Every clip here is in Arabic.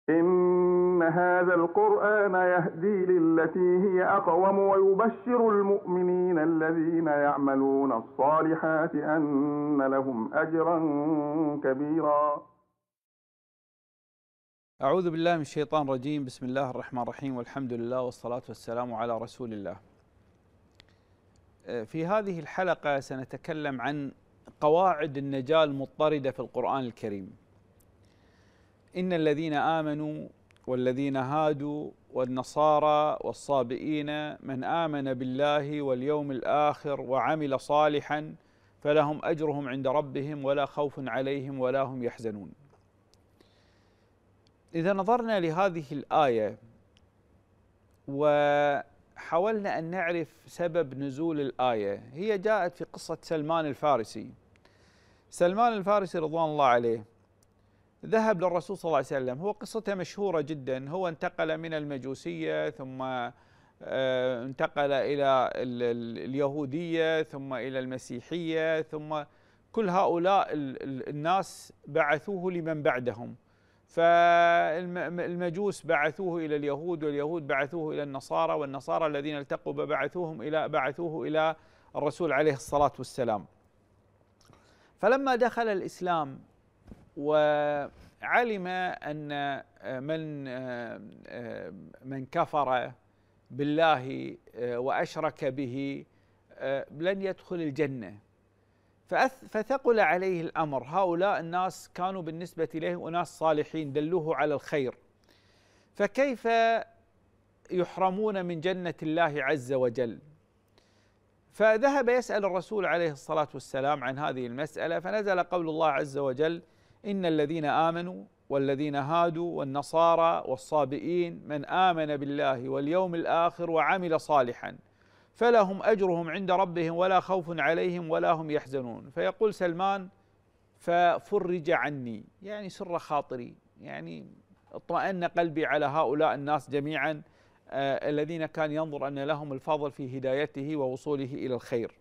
إن هذا القرآن يهدي للتي هي أقوم ويبشر المؤمنين الذين يعملون الصالحات أن لهم أجرا كبيرا. أعوذ بالله من الشيطان الرجيم. بسم الله الرحمن الرحيم، والحمد لله والصلاة والسلام على رسول الله. في هذه الحلقة سنتكلم عن قواعد النجاة المضطردة في القرآن الكريم. إن الذين آمنوا والذين هادوا والنصارى والصابئين من آمن بالله واليوم الآخر وعمل صالحا فلهم أجرهم عند ربهم ولا خوف عليهم ولا هم يحزنون. إذا نظرنا لهذه الآية وحاولنا أن نعرف سبب نزول الآية، هي جاءت في قصة سلمان الفارسي. سلمان الفارسي رضوان الله عليه ذهب للرسول صلى الله عليه وسلم، هو قصته مشهورة جدا. هو انتقل من المجوسية ثم انتقل إلى اليهودية ثم إلى المسيحية، ثم كل هؤلاء الناس بعثوه لمن بعدهم، فالمجوس بعثوه إلى اليهود، واليهود بعثوه إلى النصارى، والنصارى الذين التقوا بعثوه إلى الرسول عليه الصلاة والسلام. فلما دخل الإسلام وعلم أن من كفر بالله وأشرك به لن يدخل الجنة، فثقل عليه الأمر. هؤلاء الناس كانوا بالنسبة إليه أناس صالحين دلوه على الخير، فكيف يحرمون من جنة الله عز وجل؟ فذهب يسأل الرسول عليه الصلاة والسلام عن هذه المسألة، فنزل قول الله عز وجل: إن الذين آمنوا والذين هادوا والنصارى والصابئين من آمن بالله واليوم الآخر وعمل صالحا فلهم أجرهم عند ربهم ولا خوف عليهم ولا هم يحزنون. فيقول سلمان: ففرج عني، يعني سر خاطري، يعني اطمأن قلبي على هؤلاء الناس جميعا الذين كان ينظر أن لهم الفضل في هدايته ووصوله إلى الخير.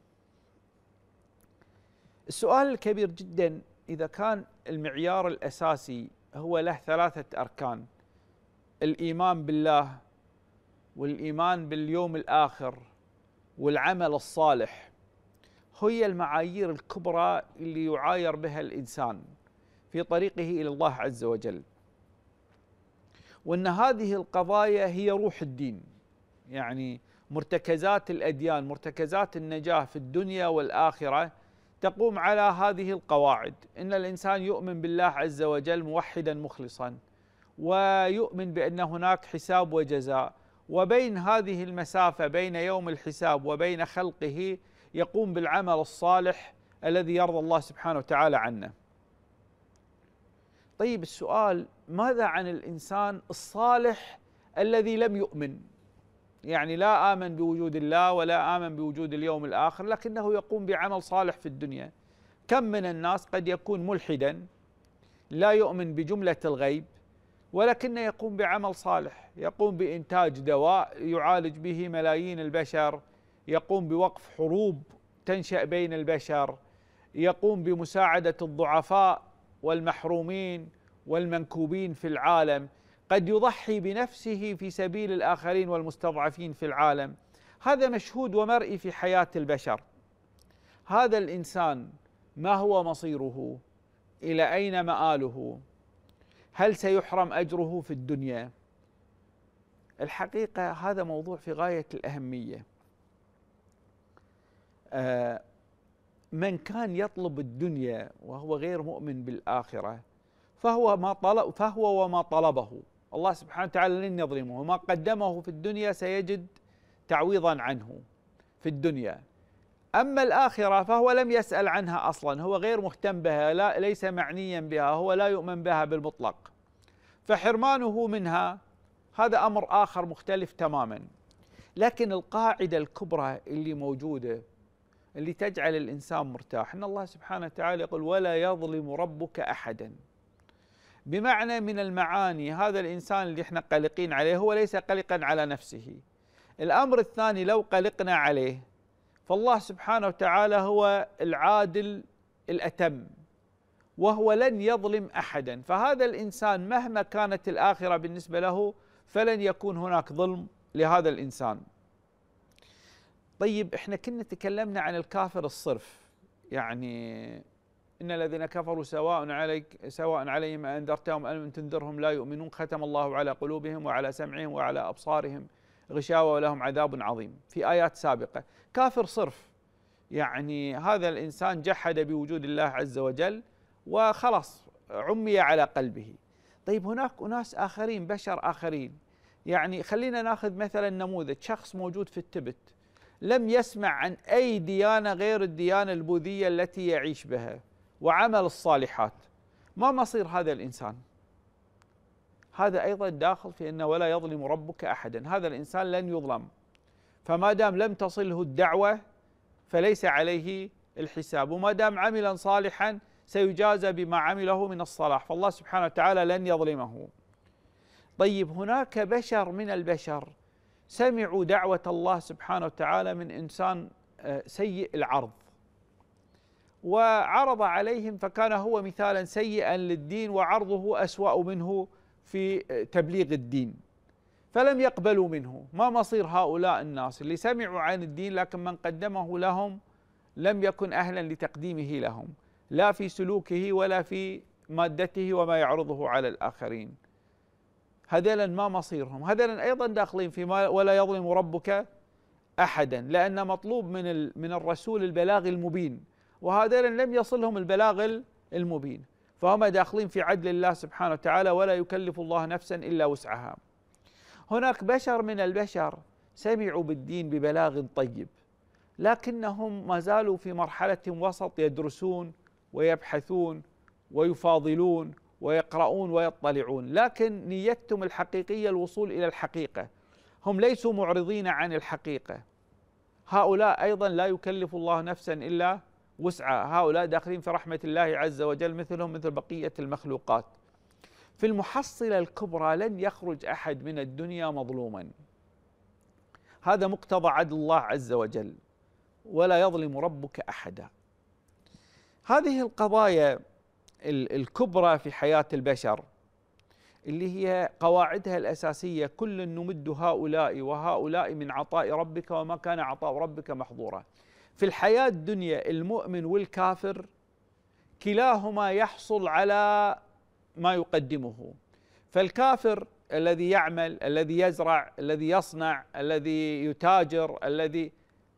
السؤال الكبير جدا: إذا كان المعيار الأساسي هو له 3 أركان، الإيمان بالله والإيمان باليوم الآخر والعمل الصالح، هي المعايير الكبرى اللي يعاير بها الإنسان في طريقه إلى الله عز وجل، وأن هذه القضايا هي روح الدين، يعني مرتكزات الأديان، مرتكزات النجاة في الدنيا والآخرة تقوم على هذه القواعد. إن الإنسان يؤمن بالله عز وجل موحدا مخلصا، ويؤمن بأن هناك حساب وجزاء، وبين هذه المسافة بين يوم الحساب وبين خلقه يقوم بالعمل الصالح الذي يرضى الله سبحانه وتعالى عنه. طيب السؤال: ماذا عن الإنسان الصالح الذي لم يؤمن؟ يعني لا آمن بوجود الله ولا آمن بوجود اليوم الآخر، لكنه يقوم بعمل صالح في الدنيا. كم من الناس قد يكون ملحدا لا يؤمن بجملة الغيب، ولكنه يقوم بعمل صالح، يقوم بإنتاج دواء يعالج به ملايين البشر، يقوم بوقف حروب تنشأ بين البشر، يقوم بمساعدة الضعفاء والمحرومين والمنكوبين في العالم، قد يضحي بنفسه في سبيل الآخرين والمستضعفين في العالم. هذا مشهود ومرئي في حياة البشر. هذا الإنسان ما هو مصيره؟ إلى أين مآله؟ هل سيحرم أجره في الدنيا؟ الحقيقة هذا موضوع في غاية الأهمية. من كان يطلب الدنيا وهو غير مؤمن بالآخرة فهو وما طلبه الله سبحانه وتعالى لن يظلمه، وما قدمه في الدنيا سيجد تعويضا عنه في الدنيا. أما الآخرة فهو لم يسأل عنها أصلا، هو غير مهتم بها، ليس معنيا بها، هو لا يؤمن بها بالمطلق، فحرمانه منها هذا أمر آخر مختلف تماما. لكن القاعدة الكبرى اللي موجودة اللي تجعل الإنسان مرتاح، إن الله سبحانه وتعالى يقول: ولا يظلم ربك أحدا. بمعنى من المعاني هذا الإنسان اللي احنا قلقين عليه هو ليس قلقا على نفسه. الأمر الثاني: لو قلقنا عليه فالله سبحانه وتعالى هو العادل الأتم، وهو لن يظلم أحدا، فهذا الإنسان مهما كانت الآخرة بالنسبة له فلن يكون هناك ظلم لهذا الإنسان. طيب احنا كنا تكلمنا عن الكافر الصرف، يعني إن الذين كفروا سواء عليهم أنذرتهم أم لم تنذرهم لا يؤمنون، ختم الله على قلوبهم وعلى سمعهم وعلى أبصارهم غشاوة ولهم عذاب عظيم، في آيات سابقة. كافر صرف، يعني هذا الإنسان جحد بوجود الله عز وجل وخلاص عمي على قلبه. طيب هناك أناس آخرين، بشر آخرين، يعني خلينا ناخذ مثلا نموذج شخص موجود في التبت لم يسمع عن أي ديانة غير الديانة البوذية التي يعيش بها وعمل الصالحات، ما مصير هذا الإنسان؟ هذا أيضا داخل في أنه ولا يظلم ربك أحدا، هذا الإنسان لن يظلم، فما دام لم تصله الدعوة فليس عليه الحساب، وما دام عملا صالحا سيجازى بما عمله من الصلاح، فالله سبحانه وتعالى لن يظلمه. طيب هناك بشر من البشر سمعوا دعوة الله سبحانه وتعالى من إنسان سيء العرض وعرض عليهم، فكان هو مثالا سيئا للدين وعرضه أسوأ منه في تبليغ الدين، فلم يقبلوا منه. ما مصير هؤلاء الناس اللي سمعوا عن الدين لكن من قدمه لهم لم يكن أهلا لتقديمه لهم، لا في سلوكه ولا في مادته وما يعرضه على الآخرين؟ هذيلا ما مصيرهم؟ هذيلا أيضا داخلين في ولا يظلم ربك أحدا، لأن مطلوب من الرسول البلاغ المبين، وهذيلا لم يصلهم البلاغ المبين، فهم داخلين في عدل الله سبحانه وتعالى ولا يكلف الله نفسا إلا وسعها. هناك بشر من البشر سمعوا بالدين ببلاغ طيب لكنهم ما زالوا في مرحلة وسط، يدرسون ويبحثون ويفاضلون ويقرؤون ويطلعون، لكن نيتهم الحقيقية الوصول إلى الحقيقة، هم ليسوا معرضين عن الحقيقة. هؤلاء أيضا لا يكلف الله نفسا إلا وسعها، هؤلاء داخلين في رحمة الله عز وجل مثلهم مثل بقية المخلوقات. في المحصلة الكبرى لن يخرج أحد من الدنيا مظلوما، هذا مقتضى عدل الله عز وجل، ولا يظلم ربك أحدا. هذه القضايا الكبرى في حياة البشر اللي هي قواعدها الأساسية كل نمد هؤلاء وهؤلاء من عطاء ربك وما كان عطاء ربك محظورا. في الحياة الدنيا المؤمن والكافر كلاهما يحصل على ما يقدمه، فالكافر الذي يعمل، الذي يزرع، الذي يصنع، الذي يتاجر، الذي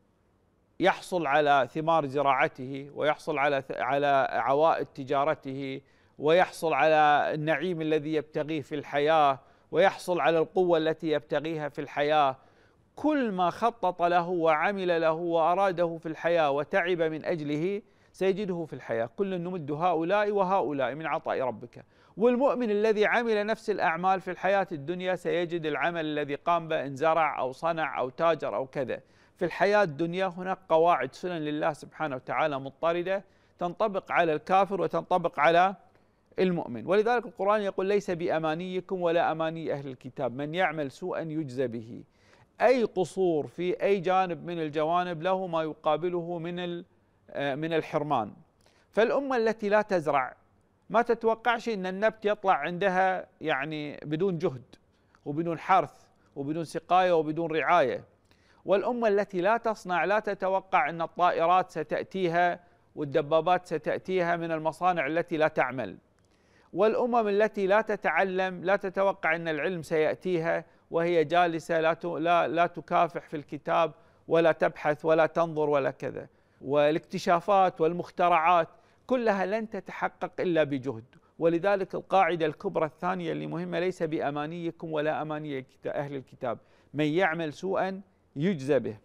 يحصل على ثمار زراعته ويحصل على عوائد تجارته ويحصل على النعيم الذي يبتغيه في الحياة ويحصل على القوة التي يبتغيها في الحياة، كل ما خطط له وعمل له وأراده في الحياة وتعب من أجله سيجده في الحياة. كل نمد هؤلاء وهؤلاء من عطاء ربك. والمؤمن الذي عمل نفس الأعمال في الحياة الدنيا سيجد العمل الذي قام به إن زرع أو صنع أو تاجر أو كذا. في الحياة الدنيا هناك قواعد سنن لله سبحانه وتعالى مضطردة تنطبق على الكافر وتنطبق على المؤمن، ولذلك القرآن يقول ليس بأمانيكم ولا أماني أهل الكتاب، من يعمل سوءا يجزى به. أي قصور في أي جانب من الجوانب له ما يقابله من الحرمان. فالأمة التي لا تزرع ما تتوقعش أن النبت يطلع عندها يعني بدون جهد وبدون حرث وبدون سقاية وبدون رعاية. والأمة التي لا تصنع لا تتوقع أن الطائرات ستأتيها والدبابات ستأتيها من المصانع التي لا تعمل. والأمم التي لا تتعلم لا تتوقع أن العلم سيأتيها وهي جالسة لا تكافح في الكتاب ولا تبحث ولا تنظر ولا كذا. والاكتشافات والمخترعات كلها لن تتحقق إلا بجهد. ولذلك القاعدة الكبرى الثانية اللي مهمة ليس بأمانيكم ولا أماني أهل الكتاب، من يعمل سوءا يجزى به.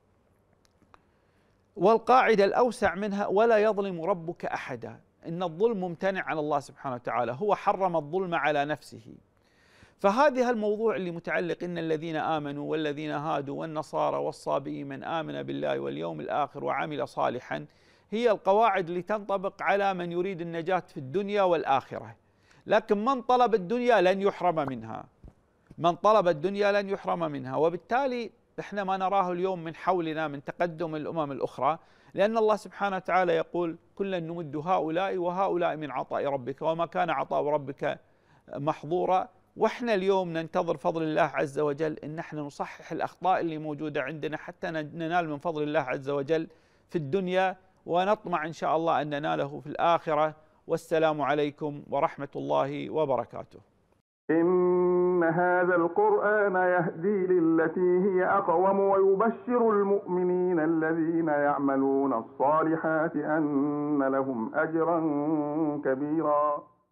والقاعدة الأوسع منها ولا يظلم ربك أحدا، إن الظلم ممتنع عن الله سبحانه وتعالى، هو حرم الظلم على نفسه. فهذا الموضوع اللي متعلق إن الذين آمنوا والذين هادوا والنصارى والصابئين من آمن بالله واليوم الآخر وعمل صالحا، هي القواعد اللي تنطبق على من يريد النجاة في الدنيا والآخرة. لكن من طلب الدنيا لن يحرم منها، من طلب الدنيا لن يحرم منها. وبالتالي احنا ما نراه اليوم من حولنا من تقدم الأمم الأخرى لأن الله سبحانه وتعالى يقول كلا نمد هؤلاء وهؤلاء من عطاء ربك وما كان عطاء ربك محظورا. واحنا اليوم ننتظر فضل الله عز وجل ان احنا نصحح الاخطاء اللي موجوده عندنا حتى ننال من فضل الله عز وجل في الدنيا، ونطمع ان شاء الله ان نناله في الاخره. والسلام عليكم ورحمه الله وبركاته. إن هذا القرآن يهدي للتي هي أقوم ويبشر المؤمنين الذين يعملون الصالحات أن لهم أجرا كبيرا.